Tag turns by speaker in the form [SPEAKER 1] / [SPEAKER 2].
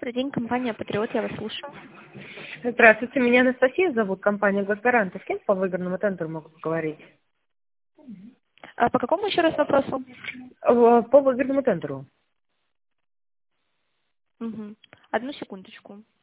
[SPEAKER 1] Добрый день, компания «Патриот», я вас слушаю.
[SPEAKER 2] Здравствуйте, меня Анастасия зовут, компания «Госгарант». С кем по выигранному тендеру могу поговорить?
[SPEAKER 1] А по какому еще раз вопросу?
[SPEAKER 2] По выигранному тендеру.
[SPEAKER 1] Мгм. Одну секундочку.